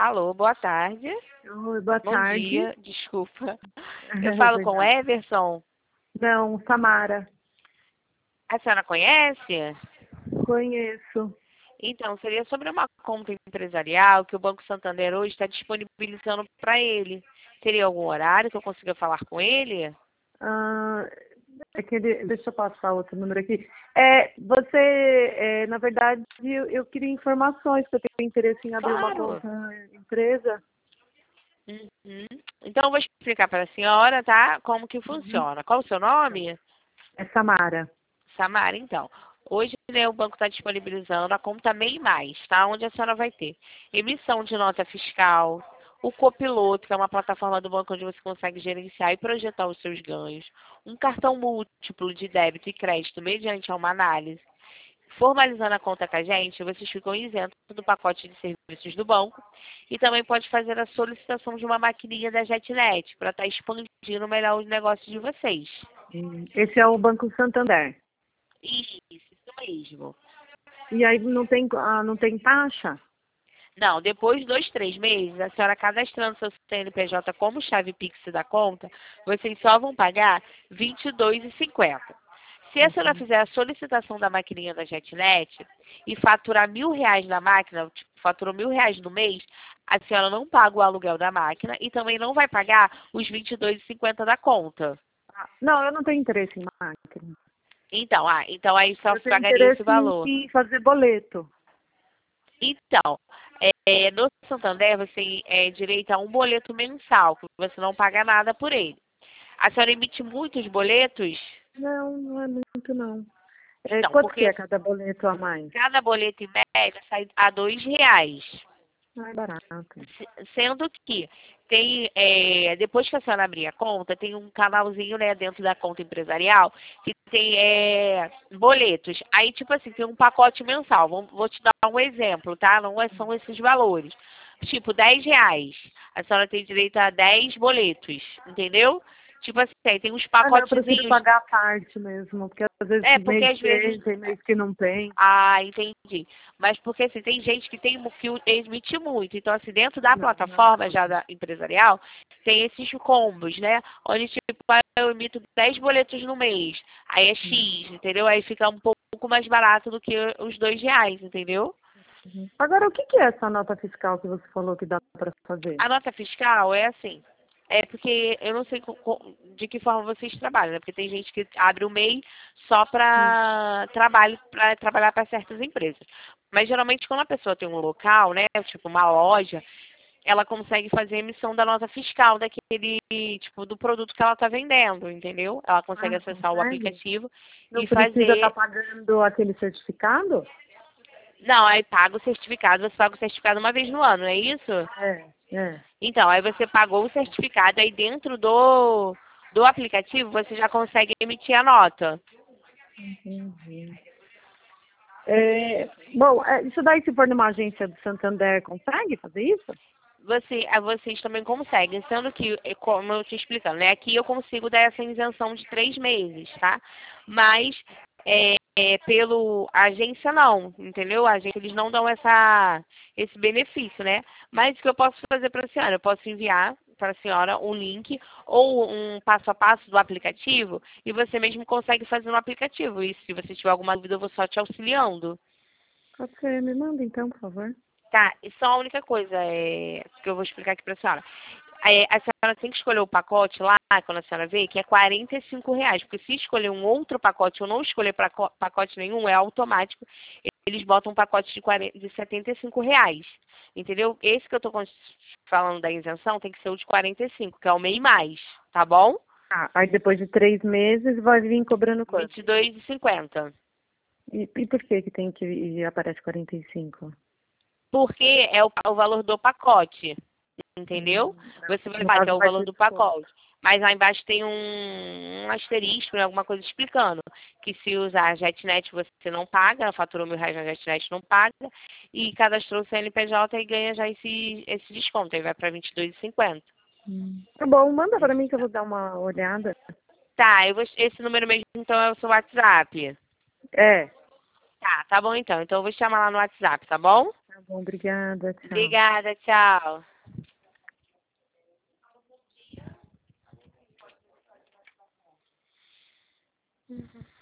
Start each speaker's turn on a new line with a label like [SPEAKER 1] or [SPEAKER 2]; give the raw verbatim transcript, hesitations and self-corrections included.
[SPEAKER 1] Alô, boa tarde.
[SPEAKER 2] Oi, boa
[SPEAKER 1] Bom
[SPEAKER 2] tarde.
[SPEAKER 1] dia, desculpa. Eu falo com o Everson.
[SPEAKER 2] Não, Samara.
[SPEAKER 1] A senhora conhece?
[SPEAKER 2] Conheço.
[SPEAKER 1] Então, seria sobre uma conta empresarial que o Banco Santander hoje está disponibilizando para ele. Teria algum horário que eu consiga falar com ele?
[SPEAKER 2] Ah, aquele, deixa eu passar outro número aqui. É, você, é, na verdade, eu, eu queria informações, que eu tenho interesse em abrir uma
[SPEAKER 1] Claro.
[SPEAKER 2] conta empresa.
[SPEAKER 1] Uhum. Então, eu vou explicar para a senhora, tá? Como que
[SPEAKER 2] Uhum.
[SPEAKER 1] funciona. Qual o seu nome?
[SPEAKER 2] É Samara.
[SPEAKER 1] Samara, então. Hoje, né, o banco está disponibilizando a conta MEI Mais, tá? Onde a senhora vai ter emissão de nota fiscal, o Copiloto, que é uma plataforma do banco onde você consegue gerenciar e projetar os seus ganhos, um cartão múltiplo de débito e crédito mediante uma análise. Formalizando a conta com a gente, vocês ficam isentos do pacote de serviços do banco e também pode fazer a solicitação de uma maquininha da JetNet para estar expandindo melhor os negócios de vocês.
[SPEAKER 2] Hum, Esse é o Banco Santander.
[SPEAKER 1] Isso, isso mesmo.
[SPEAKER 2] E aí não tem, ah, não tem taxa?
[SPEAKER 1] Não, depois de dois, três meses, a senhora cadastrando seu C N P J como chave Pix da conta, vocês só vão pagar vinte e dois reais e cinquenta centavos. Se a senhora
[SPEAKER 2] Uhum.
[SPEAKER 1] fizer a solicitação da maquininha da JetNet e faturar mil reais na máquina, tipo, faturou mil reais no mês, a senhora não paga o aluguel da máquina e também não vai pagar os vinte e dois reais e cinquenta centavos da conta.
[SPEAKER 2] Ah, não, eu não tenho interesse em máquina.
[SPEAKER 1] Então, ah, então aí só
[SPEAKER 2] Eu tenho
[SPEAKER 1] pagaria esse
[SPEAKER 2] interesse
[SPEAKER 1] valor.
[SPEAKER 2] em fazer boleto.
[SPEAKER 1] Então, é, no Santander você tem é, direito a um boleto mensal, que você não paga nada por ele. A senhora emite muitos boletos?
[SPEAKER 2] Não, não é muito não. É,
[SPEAKER 1] Então,
[SPEAKER 2] quanto que
[SPEAKER 1] porque
[SPEAKER 2] é cada boleto a mais?
[SPEAKER 1] cada boleto em média sai a dois reais.
[SPEAKER 2] Ah, é barato.
[SPEAKER 1] Se- Sendo que tem, é, depois que a senhora abrir a conta, tem um canalzinho, né, dentro da conta empresarial que tem é, boletos. Aí, tipo assim, tem um pacote mensal. Vou, vou te dar um exemplo, tá? Não é- são esses valores. Tipo, dez reais. A senhora tem direito a dez boletos, entendeu? Tipo assim, aí tem uns
[SPEAKER 2] Ah, não, eu prefiro
[SPEAKER 1] pacotezinhos.
[SPEAKER 2] pagar a parte mesmo, porque às vezes
[SPEAKER 1] É, porque
[SPEAKER 2] mês
[SPEAKER 1] às
[SPEAKER 2] tem,
[SPEAKER 1] vezes
[SPEAKER 2] tem mês que não tem.
[SPEAKER 1] ah, entendi. Mas porque assim, tem gente que tem que emite muito. Então, assim, dentro da
[SPEAKER 2] Não, não.
[SPEAKER 1] plataforma já da empresarial, tem esses combos, né? Onde, tipo, ah, eu emito dez boletos no mês. Aí é X, entendeu? Aí fica um pouco mais barato do que os dois reais, entendeu?
[SPEAKER 2] Uhum. Agora, o que que é essa nota fiscal que você falou que dá para fazer?
[SPEAKER 1] A nota fiscal é assim. É porque eu não sei co- co- de que forma vocês trabalham, né? Porque tem gente que abre o MEI só
[SPEAKER 2] Hum.
[SPEAKER 1] para trabalho, para trabalhar para certas empresas. Mas geralmente quando a pessoa tem um local, né, tipo uma loja, ela consegue fazer a emissão da nota fiscal daquele, tipo, do produto que ela está vendendo, entendeu? Ela consegue
[SPEAKER 2] Ah,
[SPEAKER 1] acessar o
[SPEAKER 2] consegue?
[SPEAKER 1] aplicativo
[SPEAKER 2] Não
[SPEAKER 1] e
[SPEAKER 2] precisa estar
[SPEAKER 1] fazer.
[SPEAKER 2] pagando aquele certificado?
[SPEAKER 1] Não, aí paga o certificado, você paga o certificado uma vez no ano, não é isso?
[SPEAKER 2] É, é.
[SPEAKER 1] Então, aí você pagou o certificado, aí dentro do, do aplicativo você já consegue emitir a nota.
[SPEAKER 2] Entendi. É, bom, é, isso daí, se for numa agência do Santander, consegue fazer isso?
[SPEAKER 1] Você, ah, vocês também conseguem, sendo que, é como eu te explicando, né? Aqui eu consigo dar essa isenção de três meses, tá? Mas é, é, pelo a agência não, entendeu? A agência eles não dão essa, esse benefício, né? Mas o que eu posso fazer para a senhora? Eu posso enviar para a senhora um link ou um passo a passo do aplicativo e você mesmo consegue fazer no aplicativo. E se você tiver alguma dúvida, eu vou só te auxiliando.
[SPEAKER 2] Pode ser, me manda então, por favor.
[SPEAKER 1] Tá, e só a única coisa é, que eu vou explicar aqui para a senhora. É, a senhora tem que escolher o pacote lá, quando a senhora vê, que é quarenta e cinco reais. Porque se escolher um outro pacote ou não escolher paco- pacote nenhum, é automático. Eles botam um pacote de, quarenta, de setenta e cinco reais. Entendeu? Esse que eu estou falando da isenção tem que ser o de quarenta e cinco, que é o MEI mais. Tá bom?
[SPEAKER 2] Ah, aí depois de três meses vai vir cobrando quanto?
[SPEAKER 1] vinte e dois reais e cinquenta centavos.
[SPEAKER 2] E, e por que que tem que e aparece quarenta e cinco?
[SPEAKER 1] Porque é o, o valor do pacote. Entendeu?
[SPEAKER 2] Hum,
[SPEAKER 1] Você vai
[SPEAKER 2] No
[SPEAKER 1] falar que é
[SPEAKER 2] caso
[SPEAKER 1] o
[SPEAKER 2] vai
[SPEAKER 1] valor
[SPEAKER 2] ter
[SPEAKER 1] do
[SPEAKER 2] desconto.
[SPEAKER 1] pacote. Mas lá embaixo tem um, um asterisco, né, alguma coisa explicando que se usar a JetNet você não paga, faturou mil reais na JetNet não paga, e cadastrou o C N P J e ganha já esse, esse desconto, aí vai para vinte e dois reais e cinquenta centavos.
[SPEAKER 2] Hum. Tá bom, manda para mim que eu vou dar uma olhada.
[SPEAKER 1] Tá, eu vou, esse número mesmo então é o seu WhatsApp.
[SPEAKER 2] É,
[SPEAKER 1] Tá, tá bom então. Então eu vou te chamar lá no WhatsApp, tá bom?
[SPEAKER 2] tá bom, obrigada, tchau.
[SPEAKER 1] Obrigada, tchau. Uhum.